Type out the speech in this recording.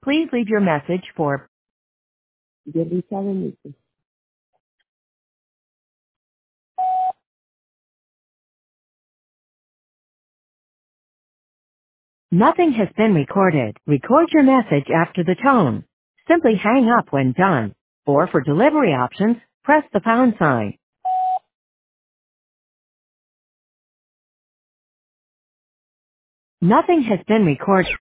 Please leave your message for Yelisa Benítez. Nothing has been recorded. Record your message after the tone. Simply hang up when done. Or for delivery options, press the pound sign. Nothing has been recorded.